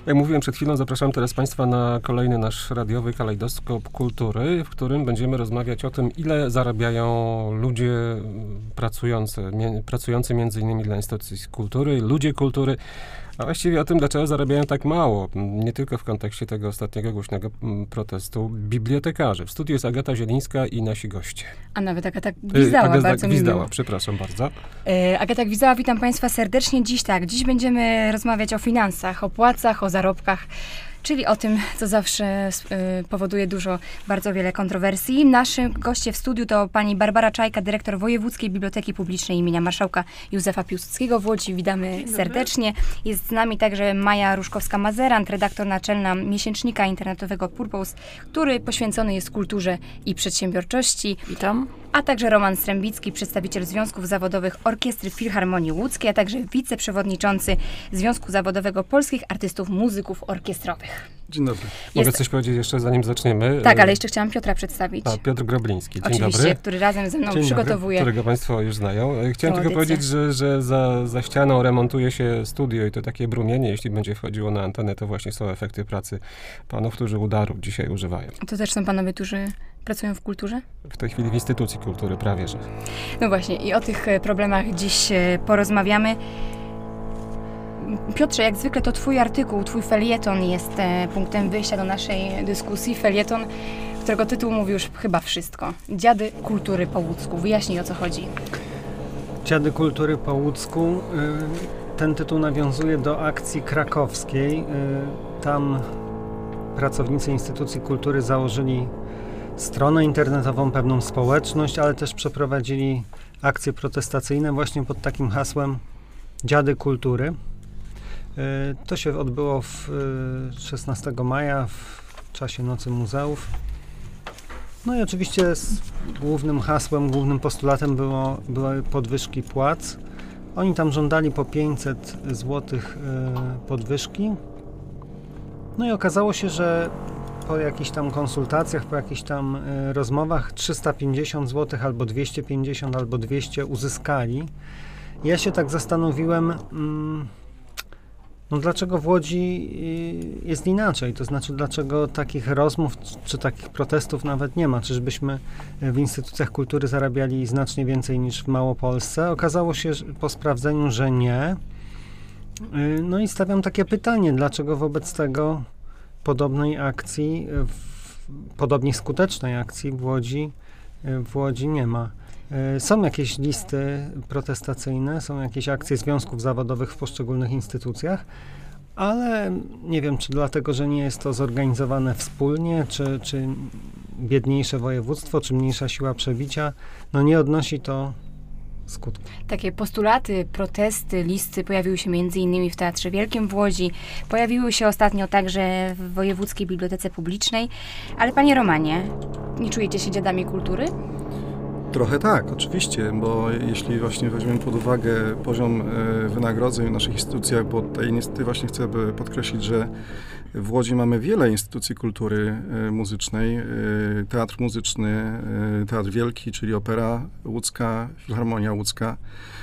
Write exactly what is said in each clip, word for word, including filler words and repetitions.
Jak mówiłem przed chwilą, zapraszam teraz Państwa na kolejny nasz radiowy kalejdoskop kultury, w którym będziemy rozmawiać o tym, ile zarabiają ludzie pracujący, mie, pracujący między innymi dla instytucji kultury, ludzie kultury, a właściwie o tym, dlaczego zarabiają tak mało, nie tylko w kontekście tego ostatniego głośnego protestu bibliotekarzy. W studiu jest Agata Zielińska i nasi goście. A nawet Agata Gwizdała, Agata bardzo Gwizdała, miło. przepraszam bardzo. E, Agata Gwizdała, witam Państwa serdecznie. Dziś tak, dziś będziemy rozmawiać o finansach, o płacach, o zarobkach, czyli o tym, co zawsze y, powoduje dużo, bardzo wiele kontrowersji. Naszym goście w studiu to pani Barbara Czajka, dyrektor Wojewódzkiej Biblioteki Publicznej imienia Marszałka Józefa Piłsudskiego w Łodzi. Witamy serdecznie. Jest z nami także Maja Różkowska-Mazerant, redaktor naczelna miesięcznika internetowego Purpose, który poświęcony jest kulturze i przedsiębiorczości. Witam. A także Roman Strębicki, przedstawiciel Związków Zawodowych Orkiestry Filharmonii Łódzkiej, a także wiceprzewodniczący Związku Zawodowego Polskich Artystów Muzyków Orkiestrowych. Dzień dobry. Mogę Jest... coś powiedzieć jeszcze, zanim zaczniemy? Tak, ale jeszcze chciałam Piotra przedstawić. A, Piotr Grobliński. Dzień Oczywiście, dobry. który razem ze mną Dzień przygotowuje. Dobry, którego Państwo już znają. Chciałem tylko audycję. powiedzieć, że, że za, za ścianą remontuje się studio i to takie brumienie, jeśli będzie wchodziło na antenę, to właśnie są efekty pracy panów, którzy udaru dzisiaj używają. To też są panowie, którzy pracują w kulturze? W tej chwili w Instytucji Kultury, prawie że. No właśnie, i o tych problemach dziś porozmawiamy. Piotrze, jak zwykle to twój artykuł, twój felieton jest punktem wyjścia do naszej dyskusji. Felieton, którego tytuł mówi już chyba wszystko. Dziady kultury po łódzku. Wyjaśnij, o co chodzi. Dziady kultury po łódzku. Ten tytuł nawiązuje do akcji krakowskiej. Tam pracownicy Instytucji Kultury założyli stronę internetową, pewną społeczność, ale też przeprowadzili akcje protestacyjne właśnie pod takim hasłem Dziady Kultury. To się odbyło w szesnastego maja w czasie Nocy Muzeów. No i oczywiście z głównym hasłem, głównym postulatem było, były podwyżki płac. Oni tam żądali po pięćset złotych podwyżki. No i okazało się, że po jakichś tam konsultacjach, po jakichś tam rozmowach trzysta pięćdziesiąt złotych albo dwieście pięćdziesiąt albo dwieście uzyskali. Ja się tak zastanowiłem, no dlaczego w Łodzi jest inaczej? To znaczy, dlaczego takich rozmów czy takich protestów nawet nie ma? Czyżbyśmy w instytucjach kultury zarabiali znacznie więcej niż w Małopolsce? Okazało się po sprawdzeniu, że nie. No i stawiam takie pytanie, dlaczego wobec tego podobnej akcji, w, podobnie skutecznej akcji w Łodzi, w Łodzi nie ma. Są jakieś listy protestacyjne, są jakieś akcje związków zawodowych w poszczególnych instytucjach, ale nie wiem, czy dlatego, że nie jest to zorganizowane wspólnie, czy, czy biedniejsze województwo, czy mniejsza siła przebicia, no nie odnosi to skutku. Takie postulaty, protesty, listy pojawiły się między innymi w Teatrze Wielkim w Łodzi. Pojawiły się ostatnio także w Wojewódzkiej Bibliotece Publicznej. Ale panie Romanie, nie czujecie się dziadami kultury? Trochę tak, oczywiście, bo jeśli właśnie weźmiemy pod uwagę poziom wynagrodzeń w naszych instytucjach, bo tutaj niestety właśnie chcę podkreślić, że w Łodzi mamy wiele instytucji kultury muzycznej, teatr muzyczny, Teatr Wielki, czyli Opera Łódzka, Filharmonia Łódzka.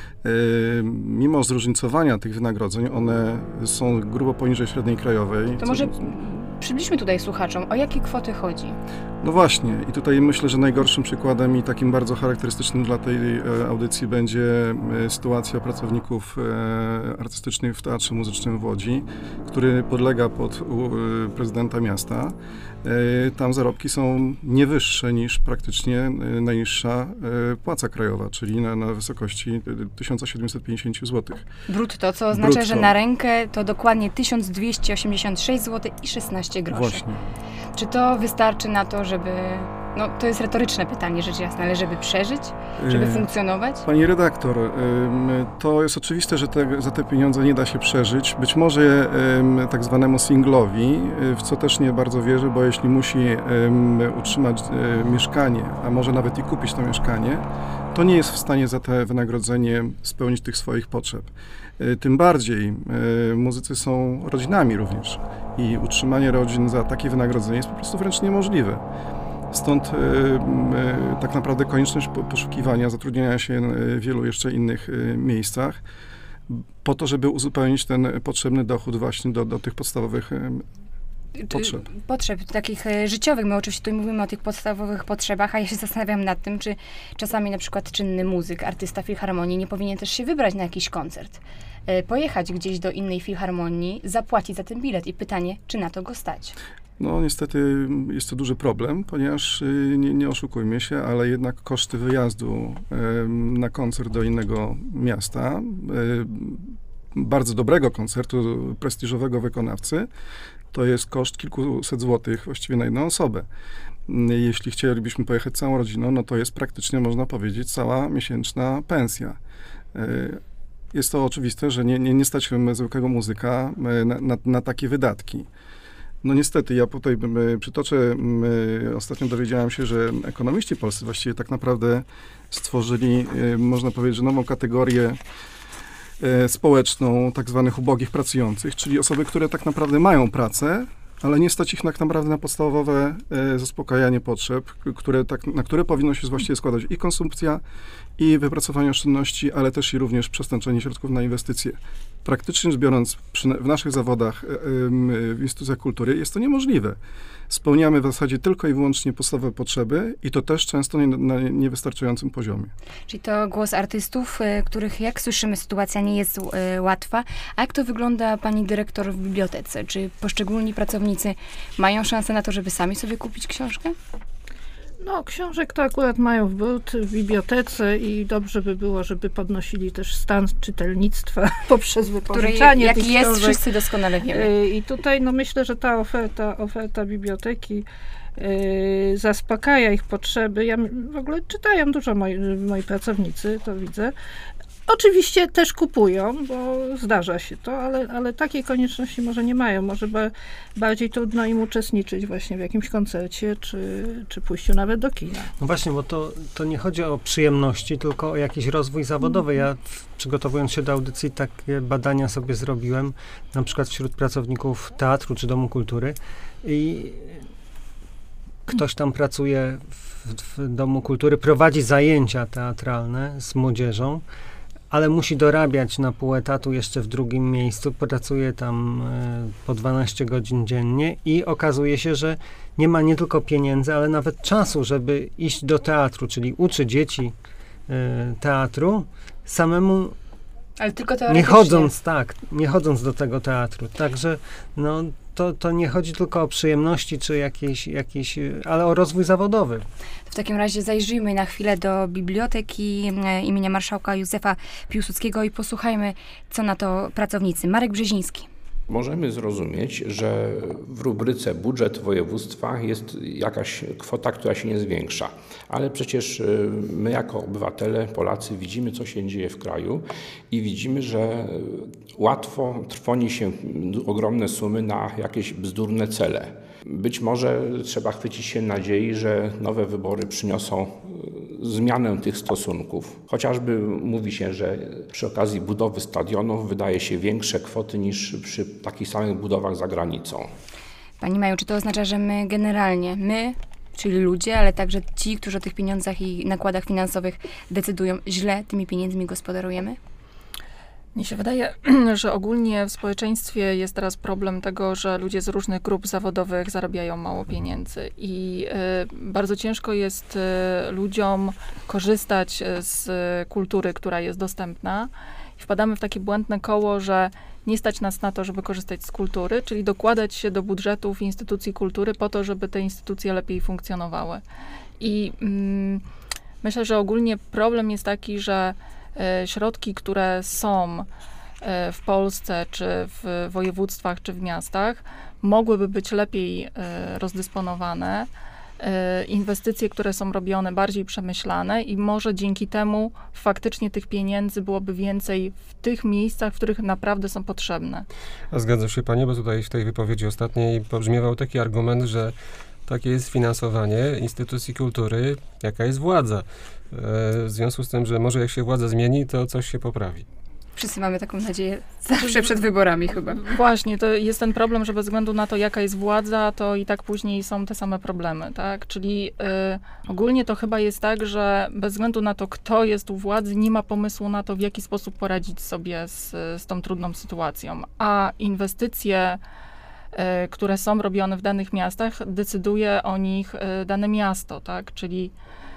Mimo zróżnicowania tych wynagrodzeń, one są grubo poniżej średniej krajowej. To może przybliżmy tutaj słuchaczom, o jakie kwoty chodzi? No właśnie, i tutaj myślę, że najgorszym przykładem i takim bardzo charakterystycznym dla tej audycji będzie sytuacja pracowników artystycznych w Teatrze Muzycznym w Łodzi, który podlega pod prezydenta miasta. Tam zarobki są nie wyższe niż praktycznie najniższa płaca krajowa, czyli na, na wysokości tysiąc siedemset pięćdziesiąt złotych. Brutto, co oznacza, Brutto. że na rękę to dokładnie tysiąc dwieście osiemdziesiąt sześć złotych i szesnaście groszy. Właśnie. Czy to wystarczy na to, żeby... No, to jest retoryczne pytanie, rzecz jasna, ale żeby przeżyć, żeby Yy, funkcjonować? Pani redaktor, ym, to jest oczywiste, że te, za te pieniądze nie da się przeżyć. Być może ym, tak zwanemu singlowi, y, w co też nie bardzo wierzę, bo jeśli musi ym, utrzymać y, mieszkanie, a może nawet i kupić to mieszkanie, to nie jest w stanie za te wynagrodzenie spełnić tych swoich potrzeb. Y, tym bardziej y, muzycy są rodzinami również i utrzymanie rodzin za takie wynagrodzenie jest po prostu wręcz niemożliwe. Stąd y, y, tak naprawdę konieczność poszukiwania, zatrudniania się w wielu jeszcze innych y, miejscach. po to, żeby uzupełnić ten potrzebny dochód właśnie do, do tych podstawowych potrzeb. Potrzeb takich e, życiowych. My oczywiście tutaj mówimy o tych podstawowych potrzebach, a ja się zastanawiam nad tym, czy czasami na przykład czynny muzyk, artysta filharmonii nie powinien też się wybrać na jakiś koncert, e, pojechać gdzieś do innej filharmonii, zapłacić za ten bilet i pytanie, czy na to go stać. No niestety jest to duży problem, ponieważ y, nie, nie oszukujmy się, ale jednak koszty wyjazdu y, na koncert do innego miasta, y, bardzo dobrego koncertu, prestiżowego wykonawcy, to jest koszt kilkuset złotych właściwie na jedną osobę. Y, jeśli chcielibyśmy pojechać całą rodziną, no to jest praktycznie, można powiedzieć, cała miesięczna pensja. Y, jest to oczywiste, że nie, nie, nie stać zwykłego muzyka y, na, na, na takie wydatki. No niestety, ja tutaj przytoczę, ostatnio dowiedziałem się, że ekonomiści polscy właściwie tak naprawdę stworzyli, można powiedzieć, że nową kategorię społeczną tak zwanych ubogich pracujących, czyli osoby, które tak naprawdę mają pracę, ale nie stać ich tak naprawdę na podstawowe zaspokajanie potrzeb, które tak, na które powinno się właściwie składać i konsumpcja, i wypracowanie oszczędności, ale też i również przestępczenie środków na inwestycje. Praktycznie rzecz biorąc, przy, w naszych zawodach w instytucjach kultury jest to niemożliwe. Spełniamy w zasadzie tylko i wyłącznie podstawowe potrzeby i to też często nie, na niewystarczającym poziomie. Czyli to głos artystów, y, których, jak słyszymy, sytuacja nie jest y, łatwa. A jak to wygląda, pani dyrektor, w bibliotece? Czy poszczególni pracownicy mają szansę na to, żeby sami sobie kupić książkę? No, książek to akurat mają w but w bibliotece i dobrze by było, żeby podnosili też stan czytelnictwa poprzez wypożyczanie jaki tych jest, książek. wszyscy doskonale wiemy. I tutaj, no myślę, że ta oferta, oferta biblioteki yy, zaspokaja ich potrzeby. Ja w ogóle czytają dużo moi, moi pracownicy, to widzę. Oczywiście też kupują, bo zdarza się to, ale, ale takiej konieczności może nie mają. Może ba, bardziej trudno im uczestniczyć właśnie w jakimś koncercie, czy, czy pójściu nawet do kina. No właśnie, bo to, to nie chodzi o przyjemności, tylko o jakiś rozwój zawodowy. Ja w, przygotowując się do audycji takie badania sobie zrobiłem, na przykład wśród pracowników teatru czy Domu Kultury i ktoś tam pracuje w, w Domu Kultury, prowadzi zajęcia teatralne z młodzieżą, ale musi dorabiać na pół etatu jeszcze w drugim miejscu, pracuje tam y, po dwanaście godzin dziennie i okazuje się, że nie ma nie tylko pieniędzy, ale nawet czasu, żeby iść do teatru, czyli uczy dzieci y, teatru, samemu Ale tylko nie teoretycznie. chodząc, tak, nie chodząc do tego teatru. Także no, to, to nie chodzi tylko o przyjemności, czy jakieś, jakieś, ale o rozwój zawodowy. W takim razie zajrzyjmy na chwilę do biblioteki e, imienia marszałka Józefa Piłsudskiego i posłuchajmy, co na to pracownicy. Marek Brzeziński. Możemy zrozumieć, że w rubryce budżet województwa jest jakaś kwota, która się nie zwiększa. Ale przecież my jako obywatele, Polacy widzimy, co się dzieje w kraju i widzimy, że łatwo trwoni się ogromne sumy na jakieś bzdurne cele. Być może trzeba chwycić się nadziei, że nowe wybory przyniosą zmianę tych stosunków. Chociażby mówi się, że przy okazji budowy stadionów wydaje się większe kwoty niż przy takich samych budowach za granicą. Pani Maju, czy to oznacza, że my generalnie, my, czyli ludzie, ale także ci, którzy o tych pieniądzach i nakładach finansowych decydują, źle tymi pieniędzmi gospodarujemy? Mnie się wydaje, że ogólnie w społeczeństwie jest teraz problem tego, że ludzie z różnych grup zawodowych zarabiają mało pieniędzy i y, bardzo ciężko jest y, ludziom korzystać z kultury, która jest dostępna. I wpadamy w takie błędne koło, że nie stać nas na to, żeby korzystać z kultury, czyli dokładać się do budżetów instytucji kultury po to, żeby te instytucje lepiej funkcjonowały. I mm, myślę, że ogólnie problem jest taki, że środki, które są w Polsce, czy w województwach, czy w miastach, mogłyby być lepiej rozdysponowane. Inwestycje, które są robione, bardziej przemyślane i może dzięki temu faktycznie tych pieniędzy byłoby więcej w tych miejscach, w których naprawdę są potrzebne. A zgadza się Pani, bo tutaj w tej wypowiedzi ostatniej pobrzmiewał taki argument, że takie jest finansowanie instytucji kultury, jaka jest władza. W związku z tym, że może jak się władza zmieni, to coś się poprawi. Wszyscy mamy taką nadzieję zawsze przed wyborami chyba. Właśnie, to jest ten problem, że bez względu na to, jaka jest władza, to i tak później są te same problemy, tak? Czyli y, ogólnie to chyba jest tak, że bez względu na to, kto jest u władzy, nie ma pomysłu na to, w jaki sposób poradzić sobie z, z tą trudną sytuacją. A inwestycje, y, które są robione w danych miastach, decyduje o nich y, dane miasto, tak? Czyli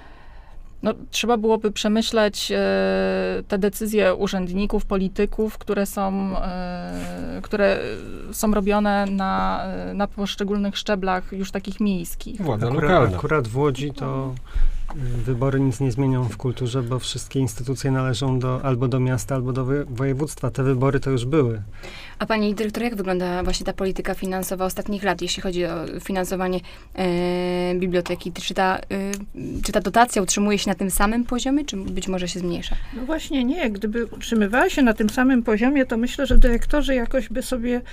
no, trzeba byłoby przemyśleć e, te decyzje urzędników, polityków, które są, e, które są robione na, na poszczególnych szczeblach już takich miejskich. Władza Akurat, lokalna. akurat w Łodzi to y, wybory nic nie zmienią w kulturze, bo wszystkie instytucje należą do, albo do miasta, albo do woje- województwa. Te wybory to już były. A pani dyrektor, jak wygląda właśnie ta polityka finansowa ostatnich lat, jeśli chodzi o finansowanie e, biblioteki? Czy ta, e, czy ta dotacja utrzymuje się na tym samym poziomie, czy być może się zmniejsza? No właśnie nie. Gdyby utrzymywała się na tym samym poziomie, to myślę, że dyrektorzy jakoś by sobie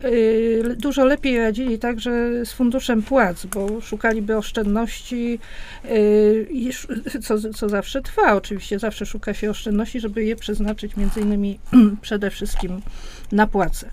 y, dużo lepiej radzili także z funduszem płac, bo szukaliby oszczędności, y, i sz- co, co zawsze trwa. Oczywiście zawsze szuka się oszczędności, żeby je przeznaczyć między innymi przede wszystkim na płace.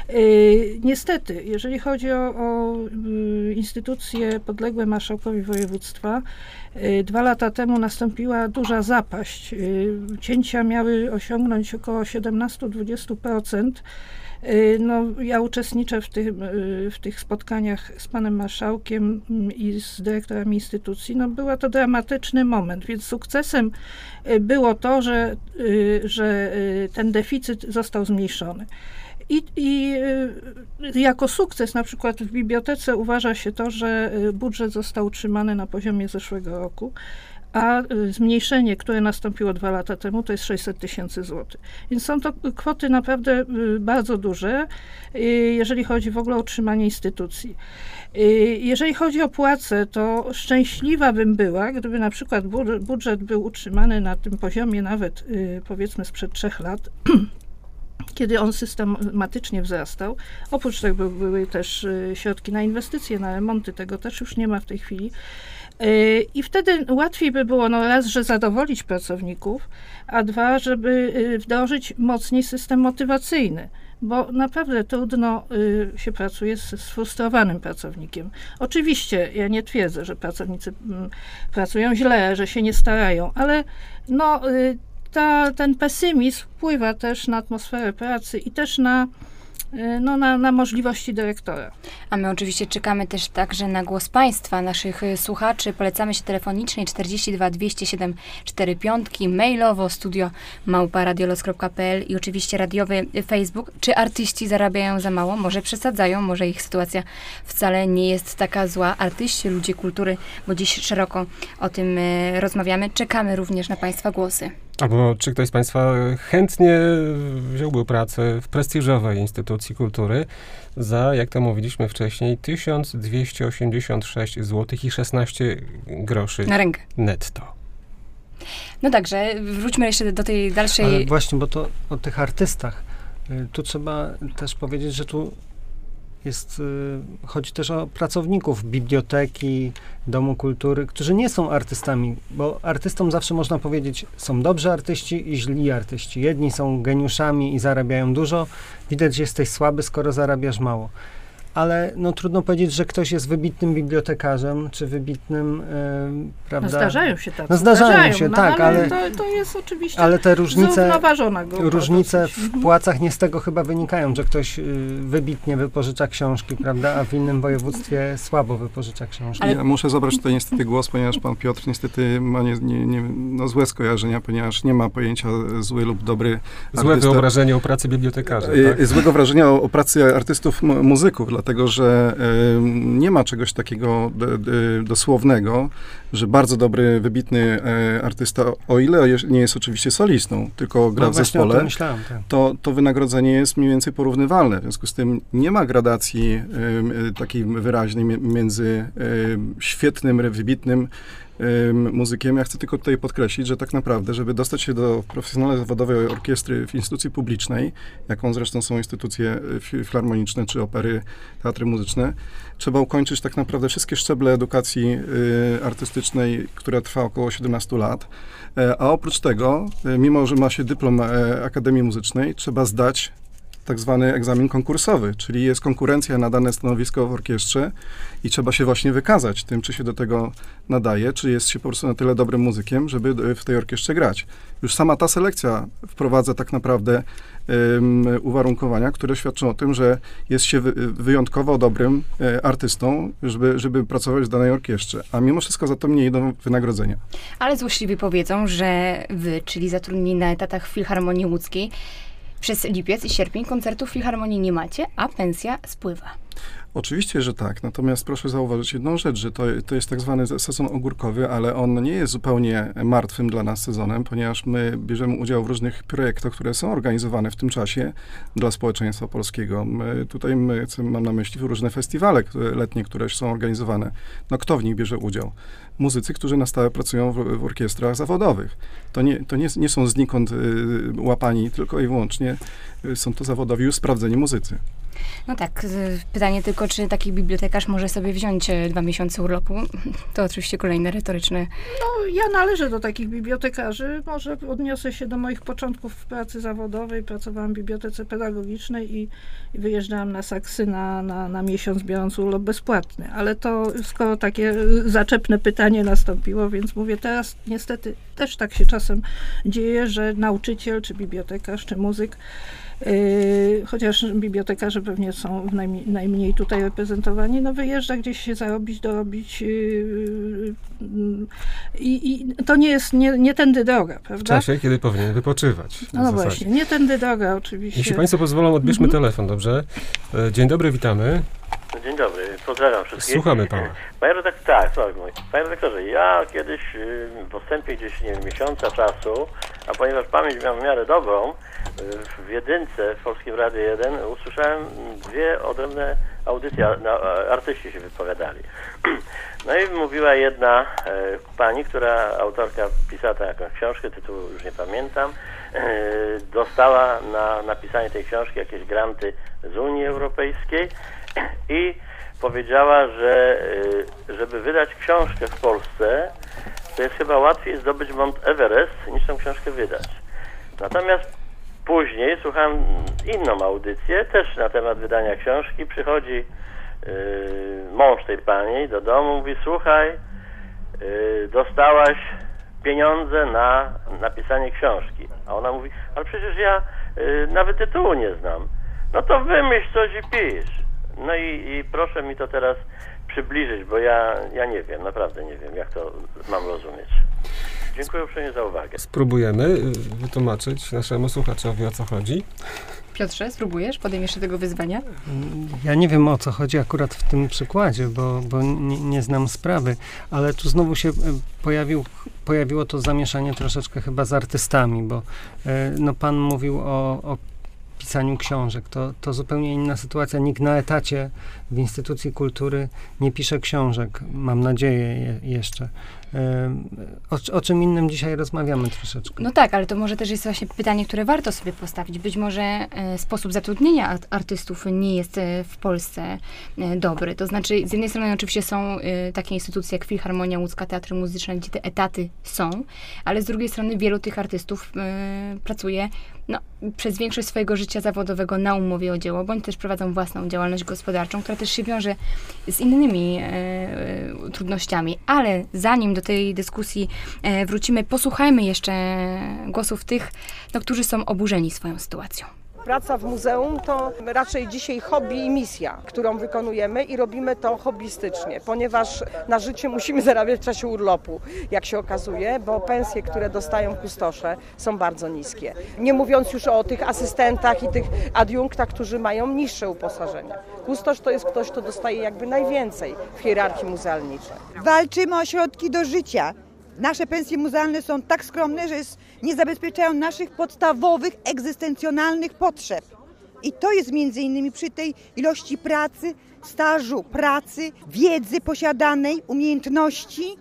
Yy, niestety, jeżeli chodzi o, o y, instytucje podległe marszałkowi województwa, y, dwa lata temu nastąpiła duża zapaść. Y, cięcia miały osiągnąć około siedemnaście do dwudziestu procent. Y, no, ja uczestniczę w, tym, y, w tych spotkaniach z panem marszałkiem y, i z dyrektorami instytucji. No, był to dramatyczny moment, więc sukcesem y, było to, że, y, że y, ten deficyt został zmniejszony. I, I y, jako sukces na przykład w bibliotece uważa się to, że y, budżet został utrzymany na poziomie zeszłego roku, a y, zmniejszenie, które nastąpiło dwa lata temu, to jest sześćset tysięcy złotych. Więc są to kwoty naprawdę y, bardzo duże, y, jeżeli chodzi w ogóle o utrzymanie instytucji. Y, jeżeli chodzi o płace, to szczęśliwa bym była, gdyby na przykład budżet, budżet był utrzymany na tym poziomie nawet y, powiedzmy sprzed trzech lat, kiedy on systematycznie wzrastał. Oprócz tego były też y, środki na inwestycje, na remonty, tego też już nie ma w tej chwili. Y, I wtedy łatwiej by było, no raz, że zadowolić pracowników, a dwa, żeby y, wdrożyć mocniej system motywacyjny. Bo naprawdę trudno y, się pracuje z sfrustrowanym pracownikiem. Oczywiście ja nie twierdzę, że pracownicy mm, pracują źle, że się nie starają, ale no y, Ta, ten pesymizm wpływa też na atmosferę pracy i też na, no, na, na możliwości dyrektora. A my oczywiście czekamy też także na głos państwa, naszych y, słuchaczy. Polecamy się telefonicznie czterdzieści dwa dwieście siedem cztery pięć, mailowo studio małpa radiolos kropka p l i oczywiście radiowy Facebook. Czy artyści zarabiają za mało? Może przesadzają, może ich sytuacja wcale nie jest taka zła. Artyści, ludzie kultury, bo dziś szeroko o tym y, rozmawiamy. Czekamy również na państwa głosy. Albo czy ktoś z państwa chętnie wziąłby pracę w prestiżowej instytucji kultury za, jak to mówiliśmy wcześniej, tysiąc dwieście osiemdziesiąt sześć złotych i szesnaście groszy Na rękę. netto. No także, wróćmy jeszcze do tej dalszej... Ale właśnie, bo to o tych artystach. Y, Tu trzeba też powiedzieć, że tu jest, y, chodzi też o pracowników biblioteki, Domu Kultury, którzy nie są artystami, bo artystom zawsze można powiedzieć, są dobrzy artyści i źli artyści. Jedni są geniuszami i zarabiają dużo, widać, że jesteś słaby, skoro zarabiasz mało. Ale no, trudno powiedzieć, że ktoś jest wybitnym bibliotekarzem, czy wybitnym, y, prawda? No zdarzają się tacy. No zdarzają się, no, tak, ale, ale- to, to jest oczywiście Ale te różnice, zrównoważona grupa różnice dosyć. w Mhm. płacach nie z tego chyba wynikają, że ktoś y, wybitnie wypożycza książki, prawda, a w innym województwie słabo wypożycza książki. Ale- Ja muszę zabrać tutaj niestety głos, ponieważ pan Piotr niestety ma nie, nie, nie, no złe skojarzenia, ponieważ nie ma pojęcia zły lub dobry Złe artysta. wyobrażenie o pracy bibliotekarza, Y, tak? Złego wrażenia o, o pracy artystów, mu- muzyków, dlatego że y, nie ma czegoś takiego d, d, dosłownego, że bardzo dobry, wybitny y, artysta, o ile jeż- nie jest oczywiście solistą, tylko gra No w właśnie o zespole, tym myślałem, tak. to, to wynagrodzenie jest mniej więcej porównywalne. W związku z tym nie ma gradacji y, y, takiej wyraźnej mi- między y, świetnym, wybitnym muzykiem. Ja chcę tylko tutaj podkreślić, że tak naprawdę, żeby dostać się do profesjonalnej zawodowej orkiestry w instytucji publicznej, jaką zresztą są instytucje filharmoniczne czy opery, teatry muzyczne, trzeba ukończyć tak naprawdę wszystkie szczeble edukacji y, artystycznej, która trwa około siedemnaście lat. E, a oprócz tego, y, mimo że ma się dyplom e, Akademii Muzycznej, trzeba zdać tak zwany egzamin konkursowy, czyli jest konkurencja na dane stanowisko w orkiestrze i trzeba się właśnie wykazać tym, czy się do tego nadaje, czy jest się po prostu na tyle dobrym muzykiem, żeby w tej orkiestrze grać. Już sama ta selekcja wprowadza tak naprawdę um, uwarunkowania, które świadczą o tym, że jest się wy, wyjątkowo dobrym e, artystą, żeby, żeby pracować w danej orkiestrze, a mimo wszystko za to nie idą wynagrodzenia. Ale złośliwi powiedzą, że wy, czyli zatrudnieni na etatach w Filharmonii Łódzkiej, przez lipiec i sierpień koncertów Filharmonii nie macie, a pensja spływa. Oczywiście, że tak. Natomiast proszę zauważyć jedną rzecz, że to, to jest tak zwany sezon ogórkowy, ale on nie jest zupełnie martwym dla nas sezonem, ponieważ my bierzemy udział w różnych projektach, które są organizowane w tym czasie dla społeczeństwa polskiego. My, tutaj my, mam na myśli różne festiwale które, letnie, które są organizowane. No kto w nich bierze udział? Muzycy, którzy na stałe pracują w, w orkiestrach zawodowych. To nie, to nie, nie są znikąd y, łapani, tylko i wyłącznie y, są to zawodowi już sprawdzeni muzycy. No tak, pytanie tylko, czy taki bibliotekarz może sobie wziąć dwa miesiące urlopu? To oczywiście kolejne retoryczne. No, ja należę do takich bibliotekarzy. Może odniosę się do moich początków w pracy zawodowej. Pracowałam w bibliotece pedagogicznej i, i wyjeżdżałam na Saksy na, na, na miesiąc, biorąc urlop bezpłatny. Ale to skoro takie zaczepne pytanie nastąpiło, więc mówię, teraz niestety też tak się czasem dzieje, że nauczyciel, czy bibliotekarz, czy muzyk, Yy, chociaż bibliotekarze pewnie są najmniej, najmniej tutaj reprezentowani, no wyjeżdża gdzieś się zarobić, dorobić yy, yy, i to nie jest, nie, nie tędy droga, prawda? W czasie, kiedy powinien wypoczywać. No, no właśnie, nie tędy droga oczywiście. Jeśli Państwo pozwolą, odbierzmy mhm. telefon, dobrze? Dzień dobry, witamy. Dzień dobry, pozdrawiam wszystkich. Słuchamy Pana. Panie redaktorze, tak, słuchaj, panie redaktorze, ja kiedyś w postępie gdzieś, nie wiem, miesiąca czasu, a ponieważ pamięć miałem w miarę dobrą, w jedynce, w Polskim Radiu jeden usłyszałem dwie odrębne audycje, artyści się wypowiadali. No i mówiła jedna e, pani, która, autorka pisała tam jakąś książkę, tytułu już nie pamiętam, e, dostała na napisanie tej książki jakieś granty z Unii Europejskiej i powiedziała, że e, żeby wydać książkę w Polsce, to jest chyba łatwiej zdobyć Mount Everest, niż tą książkę wydać. Natomiast później słuchałem inną audycję, też na temat wydania książki. Przychodzi yy, mąż tej pani do domu, mówi, słuchaj, yy, dostałaś pieniądze na napisanie książki. A ona mówi, ale przecież ja yy, nawet tytułu nie znam. No to wymyśl coś i pisz. No i, i proszę mi to teraz przybliżyć, bo ja, ja nie wiem, naprawdę nie wiem, jak to mam rozumieć. Dziękuję uprzejmie za uwagę. Spróbujemy wytłumaczyć naszemu słuchaczowi, o co chodzi. Piotrze, spróbujesz? Podejmiesz się tego wyzwania? Ja nie wiem, o co chodzi akurat w tym przykładzie, bo, bo nie, nie znam sprawy, ale tu znowu się pojawił, pojawiło to zamieszanie troszeczkę chyba z artystami, bo no, pan mówił o, o pisaniu książek. To, to zupełnie inna sytuacja. Nikt na etacie w instytucji kultury nie pisze książek. Mam nadzieję je, jeszcze. O, o czym innym dzisiaj rozmawiamy troszeczkę. No tak, ale to może też jest właśnie pytanie, które warto sobie postawić. Być może e, sposób zatrudnienia artystów nie jest e, w Polsce e, dobry. To znaczy, z jednej strony oczywiście są e, takie instytucje jak Filharmonia Łódzka, teatry muzyczne, gdzie te etaty są, ale z drugiej strony wielu tych artystów e, pracuje no, przez większość swojego życia zawodowego na umowie o dzieło, bądź też prowadzą własną działalność gospodarczą, która też się wiąże z innymi e, e, trudnościami. Ale zanim do tej dyskusji e, wrócimy, posłuchajmy jeszcze głosów tych, no, którzy są oburzeni swoją sytuacją. Praca w muzeum to raczej dzisiaj hobby i misja, którą wykonujemy i robimy to hobbystycznie, ponieważ na życie musimy zarabiać w czasie urlopu, jak się okazuje, bo pensje, które dostają kustosze, są bardzo niskie. Nie mówiąc już o tych asystentach i tych adiunktach, którzy mają niższe uposażenie. Kustosz to jest ktoś, kto dostaje jakby najwięcej w hierarchii muzealniczej. Walczymy o środki do życia. Nasze pensje muzealne są tak skromne, że nie zabezpieczają naszych podstawowych, egzystencjonalnych potrzeb. I to jest między innymi przy tej ilości pracy, stażu pracy, wiedzy posiadanej, umiejętności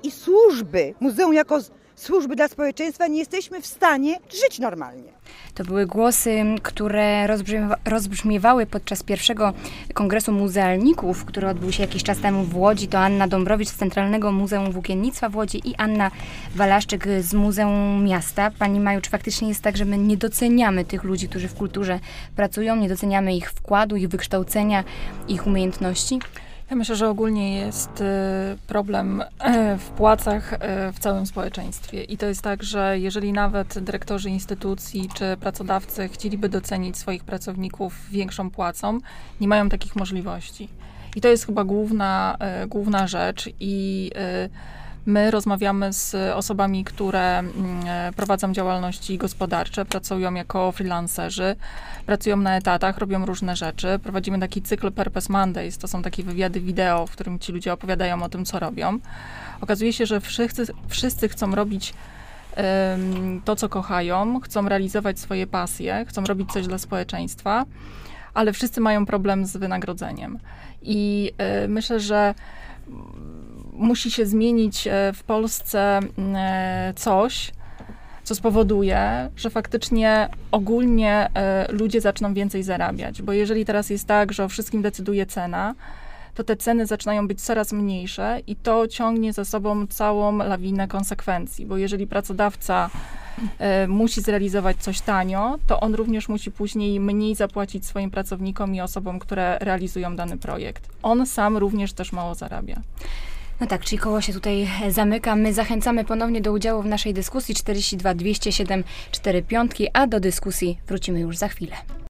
i służby, muzeum jako służby dla społeczeństwa, nie jesteśmy w stanie żyć normalnie. To były głosy, które rozbrzmiewa- rozbrzmiewały podczas pierwszego kongresu muzealników, który odbył się jakiś czas temu w Łodzi. To Anna Dąbrowicz z Centralnego Muzeum Włókiennictwa w Łodzi i Anna Walaszczyk z Muzeum Miasta. Pani Maju, czy faktycznie jest tak, że my nie doceniamy tych ludzi, którzy w kulturze pracują, nie doceniamy ich wkładu, ich wykształcenia, ich umiejętności? Ja myślę, że ogólnie jest problem w płacach w całym społeczeństwie. I to jest tak, że jeżeli nawet dyrektorzy instytucji czy pracodawcy chcieliby docenić swoich pracowników większą płacą, nie mają takich możliwości. I to jest chyba główna, główna rzecz. I my rozmawiamy z osobami, które prowadzą działalności gospodarcze, pracują jako freelancerzy, pracują na etatach, robią różne rzeczy. Prowadzimy taki cykl Purpose Mondays, to są takie wywiady wideo, w którym ci ludzie opowiadają o tym, co robią. Okazuje się, że wszyscy, wszyscy chcą robić um, to, co kochają, chcą realizować swoje pasje, chcą robić coś dla społeczeństwa, ale wszyscy mają problem z wynagrodzeniem. I y, myślę, że musi się zmienić w Polsce coś, co spowoduje, że faktycznie ogólnie ludzie zaczną więcej zarabiać. Bo jeżeli teraz jest tak, że o wszystkim decyduje cena, to te ceny zaczynają być coraz mniejsze i to ciągnie za sobą całą lawinę konsekwencji. Bo jeżeli pracodawca musi zrealizować coś tanio, to on również musi później mniej zapłacić swoim pracownikom i osobom, które realizują dany projekt. On sam również też mało zarabia. No tak, czyli koło się tutaj zamyka. My zachęcamy ponownie do udziału w naszej dyskusji czterdzieści dwa dwieście siedem cztery pięć, a do dyskusji wrócimy już za chwilę.